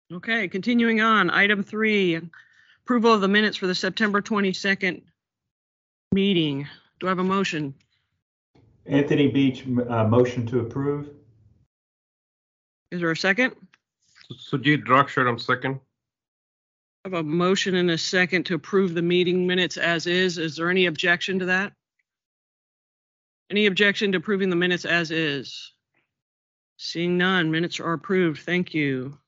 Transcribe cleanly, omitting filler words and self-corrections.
Okay, continuing on, item 3, approval of the minutes for the September 22nd meeting. Do I have a motion? Anthony Beach, motion to approve. Is there a second? Sujit Drakshar, second. I have a motion and a second to approve the meeting minutes as is. Is there any objection to that? Any objection to approving the minutes as is? Seeing none, minutes are approved. Thank you.